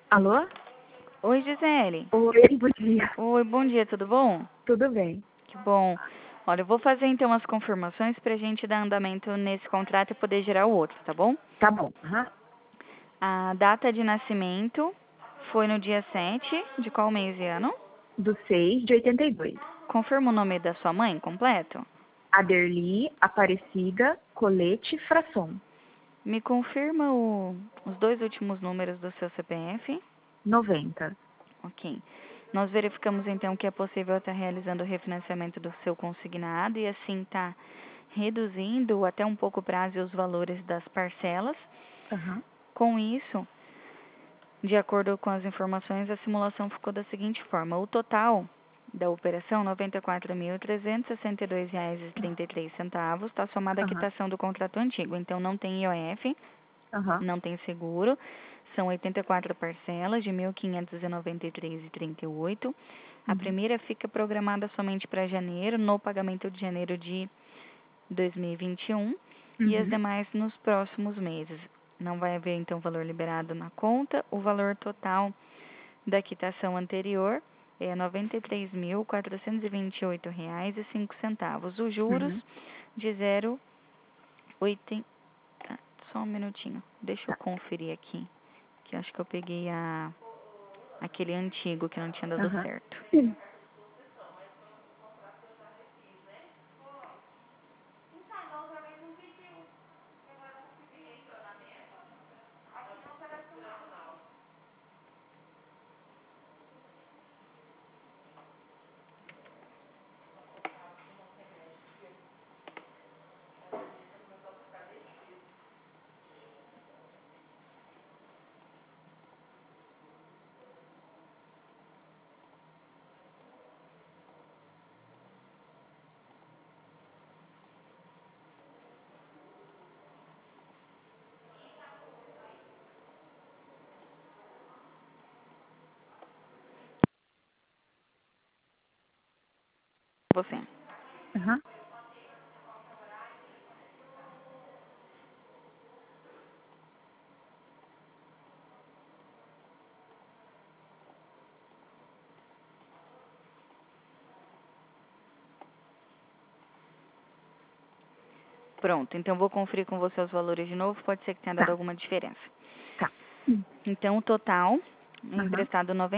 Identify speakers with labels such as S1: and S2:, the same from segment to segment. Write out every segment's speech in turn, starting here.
S1: Alô?
S2: Oi, Gisele.
S1: Oi, bom dia.
S2: Oi, bom dia, tudo bom?
S1: Tudo bem?
S2: Que bom. Olha, eu vou fazer então as confirmações para a gente dar andamento nesse contrato e poder gerar o outro, tá bom?
S1: Tá bom. Aham.
S2: A data de nascimento foi no dia 7 de qual mês e ano?
S1: Do 6 de 82.
S2: Confirma o nome da sua mãe completo?
S1: Aderli, Aparecida, Colete, Fração.
S2: Me confirma os dois últimos números do seu CPF?
S1: 90.
S2: Ok. Nós verificamos então que é possível estar realizando o refinanciamento do seu consignado e assim tá reduzindo até um pouco o prazo e os valores das parcelas.
S1: Aham.
S2: Com isso, de acordo com as informações, a simulação ficou da seguinte forma: o total da operação, R$ 94.362,33, está somada a
S1: Aham.
S2: quitação do contrato antigo. Então, não tem IOF,
S1: Aham.
S2: não tem seguro, são 84 parcelas de R$ 1.593,38. A
S1: Uhum.
S2: primeira fica programada somente para janeiro, no pagamento de janeiro de 2021, e as
S1: Uhum.
S2: demais nos próximos meses. Não vai haver, então, valor liberado na conta. O valor total da quitação anterior é R$ 93.428,05. Os juros
S1: Uhum.
S2: de 0,80. Só um minutinho. Deixa eu
S1: Tá.
S2: conferir aqui, que eu acho que eu peguei aquele antigo que não tinha dado
S1: Aham.
S2: certo.
S1: Sim.
S2: Você.
S1: Aham.
S2: Pronto, então vou conferir com você os valores de novo, pode ser que tenha dado
S1: Tá.
S2: alguma diferença.
S1: Tá.
S2: Então, o total,
S1: Aham.
S2: emprestado R$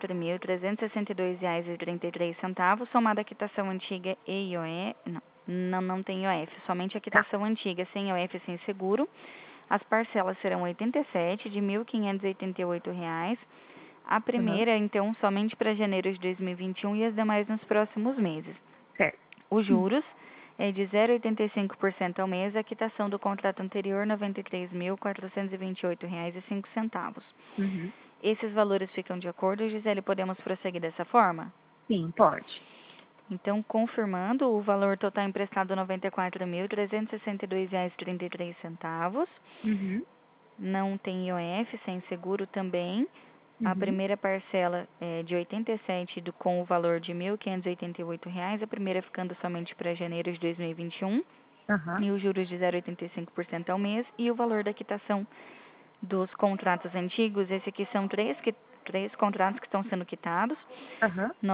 S2: 94.362,33, somada a quitação antiga e IOF, não tem IOF, somente a
S1: Tá.
S2: quitação antiga, sem IOF e sem seguro. As parcelas serão 87 de R$ 1.588. A
S1: Aham.
S2: primeira, então, somente para janeiro de 2021 e as demais nos próximos meses.
S1: Certo.
S2: Os juros é de 0,85% ao mês, a quitação do contrato anterior, R$ 93.428,05.
S1: Uhum.
S2: Esses valores ficam de acordo, Gisele, podemos prosseguir dessa forma?
S1: Sim, pode.
S2: Então, confirmando, o valor total emprestado R$ 94.362,33.
S1: Uhum.
S2: Não tem IOF, sem seguro também. A
S1: Uhum.
S2: primeira parcela é de 87 com o valor de R$ 1.588, a primeira ficando somente para janeiro de 2021,
S1: Aham.
S2: e os juros de 0,85% ao mês, e o valor da quitação dos contratos antigos, esse aqui são três contratos que estão sendo quitados,
S1: Aham.
S2: R$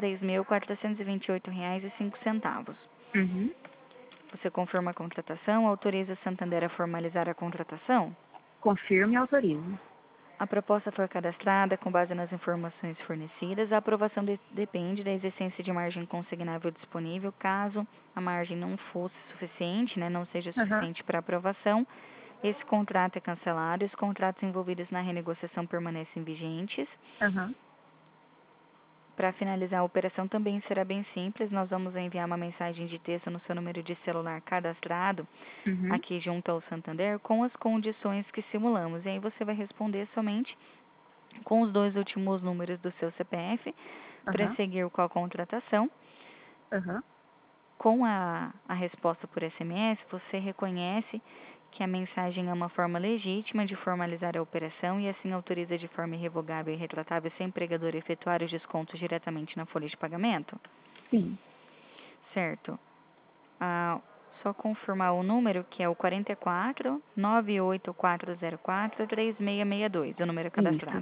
S2: 93.428,05.
S1: Uhum.
S2: Você confirma a contratação, autoriza a Santander a formalizar a contratação?
S1: Confirme e autorize.
S2: A proposta foi cadastrada com base nas informações fornecidas. A aprovação depende da existência de margem consignável disponível. Caso a margem não fosse suficiente, não seja
S1: Aham.
S2: suficiente para aprovação, esse contrato é cancelado. Os contratos envolvidos na renegociação permanecem vigentes.
S1: Aham.
S2: Para finalizar a operação também será bem simples. Nós vamos enviar uma mensagem de texto no seu número de celular cadastrado
S1: Uhum.
S2: aqui junto ao Santander com as condições que simulamos. E aí você vai responder somente com os dois últimos números do seu CPF para
S1: Aham.
S2: seguir com a contratação.
S1: Aham.
S2: Com a resposta por SMS, você reconhece que a mensagem é uma forma legítima de formalizar a operação e assim autoriza de forma irrevogável e retratável seu empregador efetuar os descontos diretamente na folha de pagamento?
S1: Sim.
S2: Certo. Só confirmar o número, que é o 44 98404 3662, o número
S1: Isso.
S2: cadastrado,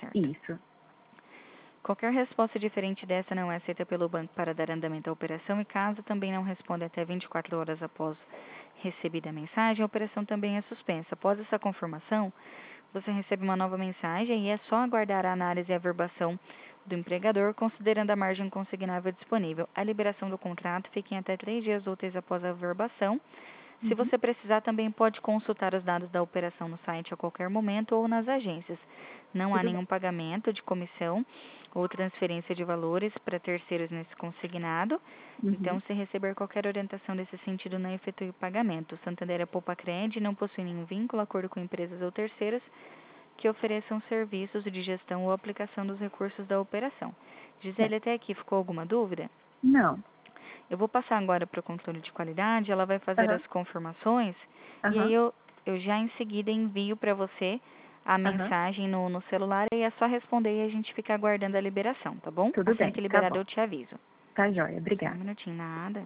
S2: certo?
S1: Isso.
S2: Qualquer resposta diferente dessa não é aceita pelo banco para dar andamento à operação e caso também não responda até 24 horas após recebida a mensagem, a operação também é suspensa. Após essa confirmação, você recebe uma nova mensagem e é só aguardar a análise e a averbação do empregador, considerando a margem consignável disponível. A liberação do contrato fica em até 3 dias úteis após a averbação. Se você precisar, também pode consultar os dados da operação no site a qualquer momento ou nas agências. Não há
S1: Tudo bem.
S2: nenhum pagamento de comissão ou transferência de valores para terceiros nesse consignado. Então, se receber qualquer orientação nesse sentido, não efetue o pagamento. O Santander é Poupa-Cred e não possui nenhum vínculo, acordo com empresas ou terceiras que ofereçam serviços de gestão ou aplicação dos recursos da operação. Gisele, até aqui ficou alguma dúvida?
S1: Não.
S2: Eu vou passar agora para o controle de qualidade, ela vai fazer as confirmações e aí eu já em seguida envio para você a mensagem no celular e é só responder e a gente fica aguardando a liberação, tá bom?
S1: Tudo
S2: Assim
S1: bem,
S2: que
S1: tá
S2: liberado
S1: bom.
S2: eu te aviso.
S1: Tá joia,
S2: Um
S1: obrigada.
S2: minutinho, nada.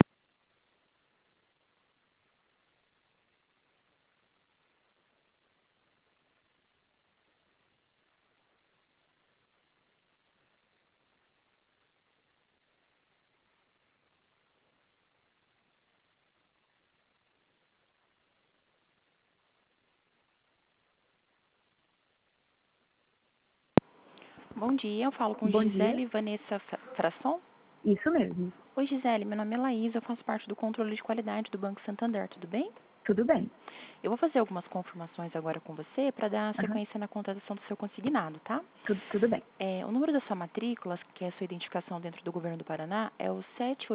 S3: Bom dia, eu falo com
S1: Bom
S3: Gisele
S1: dia.
S3: Vanessa Frasson.
S1: Isso mesmo.
S3: Oi, Gisele, meu nome é Laís, eu faço parte do controle de qualidade do Banco Santander, tudo bem?
S1: Tudo bem.
S3: Eu vou fazer algumas confirmações agora com você para dar sequência na contratação do seu consignado, tá?
S1: Tudo bem.
S3: O número da sua matrícula, que é a sua identificação dentro do governo do Paraná, é o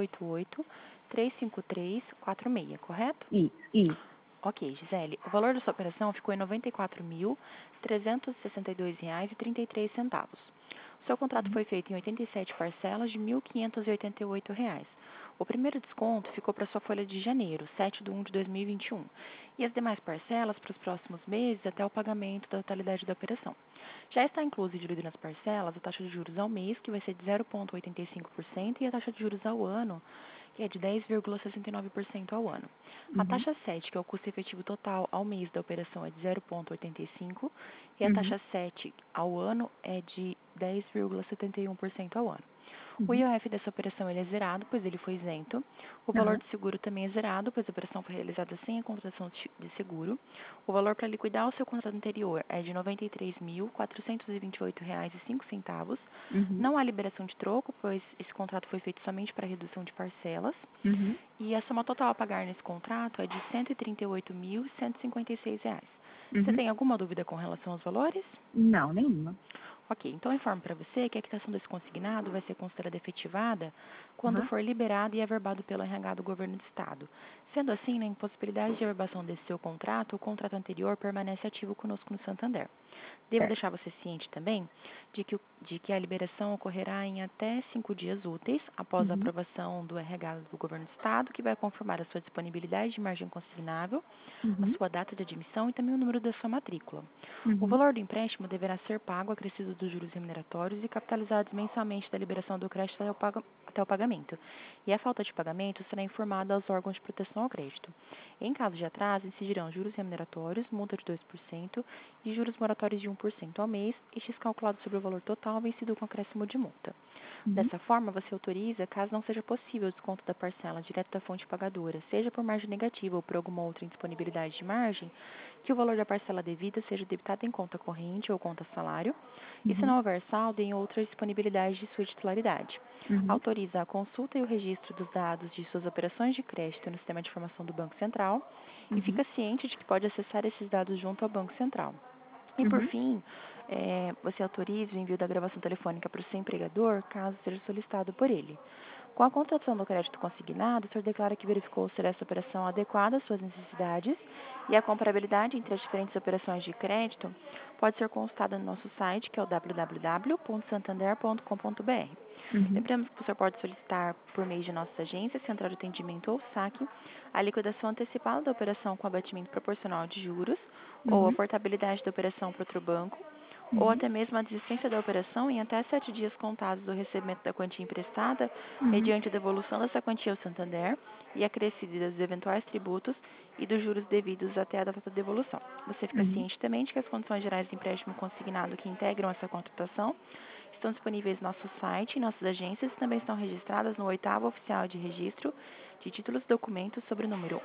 S3: 788-353-46, correto?
S1: Isso.
S3: Ok, Gisele, o valor da sua operação ficou em R$ 94.362,33. O seu contrato foi feito em 87 parcelas de R$ 1.588. O primeiro desconto ficou para sua folha de janeiro, 7/1 de 2021, e as demais parcelas para os próximos meses até o pagamento da totalidade da operação. Já está incluso e diluído nas parcelas a taxa de juros ao mês, que vai ser de 0,85%, e a taxa de juros ao ano, que é de 10,69% ao ano. A taxa 7, que é o custo efetivo total ao mês da operação, é de 0,85%, e a taxa 7 ao ano é de 10,71% ao ano. O IOF dessa operação ele é zerado, pois ele foi isento. O valor de seguro também é zerado, pois a operação foi realizada sem a contratação de seguro. O valor para liquidar o seu contrato anterior é de R$ 93.428,05. Não há liberação de troco, pois esse contrato foi feito somente para redução de parcelas. E a soma total a pagar nesse contrato é de R$ 138.156. Você tem alguma dúvida com relação aos valores?
S1: Não, nenhuma.
S3: Ok, então eu informo para você que a quitação desse consignado vai ser considerada efetivada quando for liberado e averbado pelo RH do Governo do Estado. Sendo assim, na impossibilidade de averbação desse seu contrato, o contrato anterior permanece ativo conosco no Santander. Devo deixar você ciente também de que a liberação ocorrerá em até 5 dias úteis após a aprovação do RH do Governo do Estado, que vai confirmar a sua disponibilidade de margem consignável, a sua data de admissão e também o número da sua matrícula. O valor do empréstimo deverá ser pago acrescido dos juros remuneratórios e capitalizados mensalmente da liberação do crédito até o pagamento. E a falta de pagamento será informada aos órgãos de proteção ao crédito. Em caso de atraso, incidirão juros remuneratórios, multa de 2% e juros moratórios de 1% ao mês, estes calculados sobre o valor total vencido com acréscimo de multa. Dessa forma, você autoriza, caso não seja possível o desconto da parcela direto da fonte pagadora, seja por margem negativa ou por alguma outra indisponibilidade de margem, que o valor da parcela devida seja debitado em conta corrente ou conta salário, e se não houver saldo, em outra disponibilidade de sua titularidade. Autoriza a consulta e o registro dos dados de suas operações de crédito no sistema de informação do Banco Central e fica ciente de que pode acessar esses dados junto ao Banco Central. E, por fim, você autoriza o envio da gravação telefônica para o seu empregador, caso seja solicitado por ele. Com a contratação do crédito consignado, o senhor declara que verificou ser essa operação adequada às suas necessidades e a comparabilidade entre as diferentes operações de crédito pode ser consultada no nosso site, que é o www.santander.com.br. Lembramos que o senhor pode solicitar, por meio de nossas agências, central de atendimento ou saque, a liquidação antecipada da operação com abatimento proporcional de juros ou a portabilidade da operação para outro banco, ou até mesmo a desistência da operação em até 7 dias contados do recebimento da quantia emprestada, mediante a devolução dessa quantia ao Santander e acrescida dos eventuais tributos e dos juros devidos até a data da devolução. Você fica ciente também de que as condições gerais de empréstimo consignado que integram essa contratação estão disponíveis no nosso site, em nossas agências e também estão registradas no 8º Oficial de Registro de Títulos e Documentos sobre o número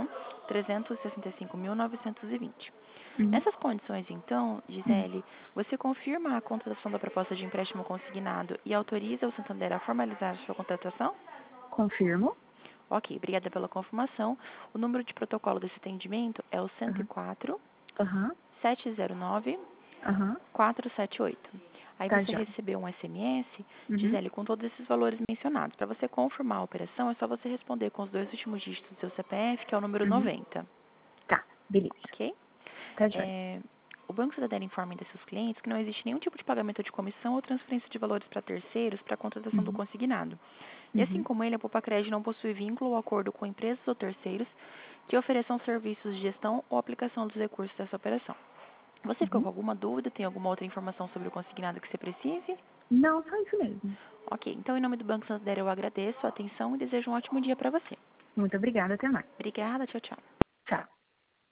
S3: 1.365.920. Nessas condições, então, Gisele, você confirma a contratação da proposta de empréstimo consignado e autoriza o Santander a formalizar a sua contratação?
S1: Confirmo.
S3: Ok, obrigada pela confirmação. O número de protocolo desse atendimento é o 104 709 478. Aí
S1: Tá,
S3: você
S1: já.
S3: recebeu um SMS, Gisele, com todos esses valores mencionados. Para você confirmar a operação, é só você responder com os 2 últimos dígitos do seu CPF, que é o número 90.
S1: Tá, beleza.
S3: Ok?
S1: Tá, já.
S3: O Banco Santander informa ainda seus clientes que não existe nenhum tipo de pagamento de comissão ou transferência de valores para terceiros para a contratação do consignado. E assim como ele, a Poupa-Cred não possui vínculo ou acordo com empresas ou terceiros que ofereçam serviços de gestão ou aplicação dos recursos dessa operação. Você ficou com alguma dúvida? Tem alguma outra informação sobre o consignado que você precise?
S1: Não, só isso mesmo.
S3: Ok, então em nome do Banco Santander eu agradeço a atenção e desejo um ótimo dia para você.
S1: Muito obrigada, até mais.
S3: Obrigada, tchau, tchau.
S1: Tchau.